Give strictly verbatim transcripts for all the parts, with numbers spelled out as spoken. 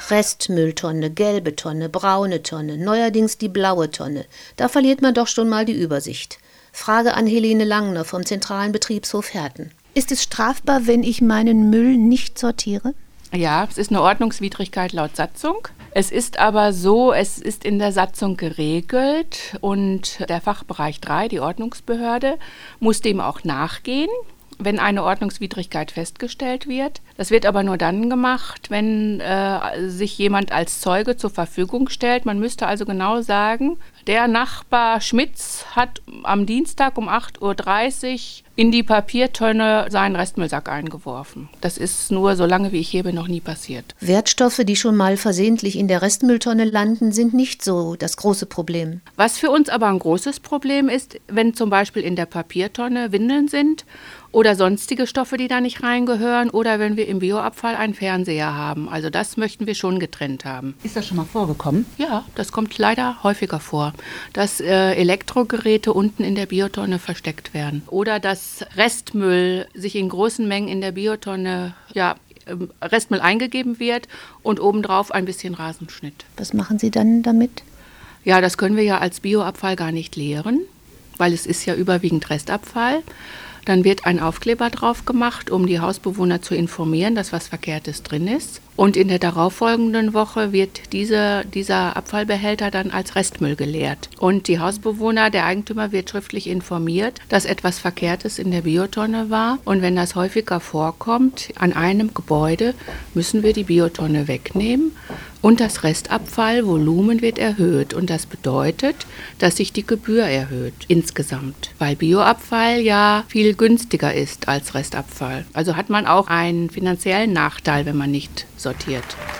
Restmülltonne, gelbe Tonne, braune Tonne, neuerdings die blaue Tonne. Da verliert man doch schon mal die Übersicht. Frage an Helene Langner vom Zentralen Betriebshof Herten. Ist es strafbar, wenn ich meinen Müll nicht sortiere? Ja, es ist eine Ordnungswidrigkeit laut Satzung. Es ist aber so, es ist in der Satzung geregelt und der Fachbereich drei, die Ordnungsbehörde, muss dem auch nachgehen, wenn eine Ordnungswidrigkeit festgestellt wird. Das wird aber nur dann gemacht, wenn äh, sich jemand als Zeuge zur Verfügung stellt. Man müsste also genau sagen, der Nachbar Schmitz hat am Dienstag um acht Uhr dreißig in die Papiertonne seinen Restmüllsack eingeworfen. Das ist nur, so lange wie ich hier bin, noch nie passiert. Wertstoffe, die schon mal versehentlich in der Restmülltonne landen, sind nicht so das große Problem. Was für uns aber ein großes Problem ist, wenn zum Beispiel in der Papiertonne Windeln sind oder sonstige Stoffe, die da nicht reingehören, oder wenn wir im Bioabfall einen Fernseher haben. Also das möchten wir schon getrennt haben. Ist das schon mal vorgekommen? Ja, das kommt leider häufiger vor, dass äh, Elektrogeräte unten in der Biotonne versteckt werden. Oder dass Restmüll sich in großen Mengen in der Biotonne, ja, Restmüll eingegeben wird und obendrauf ein bisschen Rasenschnitt. Was machen Sie dann damit? Ja, das können wir ja als Bioabfall gar nicht leeren, weil es ist ja überwiegend Restabfall. Dann wird ein Aufkleber drauf gemacht, um die Hausbewohner zu informieren, dass was Verkehrtes drin ist. Und in der darauffolgenden Woche wird diese, dieser Abfallbehälter dann als Restmüll geleert. Und die Hausbewohner, der Eigentümer wird schriftlich informiert, dass etwas Verkehrtes in der Biotonne war. Und wenn das häufiger vorkommt, an einem Gebäude müssen wir die Biotonne wegnehmen. Und das Restabfallvolumen wird erhöht. Und das bedeutet, dass sich die Gebühr erhöht insgesamt. Weil Bioabfall ja viel günstiger ist als Restabfall. Also hat man auch einen finanziellen Nachteil, wenn man nicht sortiert.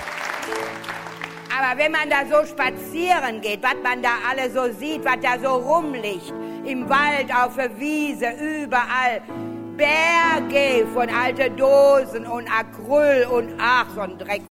Aber wenn man da so spazieren geht, was man da alle so sieht, was da so rumliegt, im Wald, auf der Wiese, überall, Berge von alten Dosen und Acryl und ach, so ein Dreck.